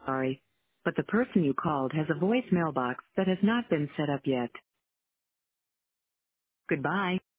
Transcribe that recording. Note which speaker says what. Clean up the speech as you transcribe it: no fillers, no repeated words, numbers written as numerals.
Speaker 1: Sorry, but the person you called has a voicemail box that has not been set up yet. Goodbye.